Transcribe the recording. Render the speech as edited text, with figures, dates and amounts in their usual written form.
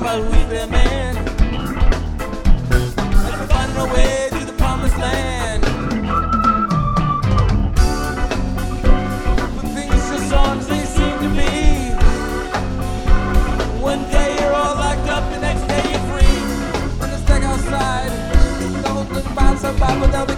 about who's their man. Like we're finding our way to the promised land. But things just aren't as they seem to be. One day you're all locked up, the next day you're free. On the stack outside, the whole thing bounce up, but they'll be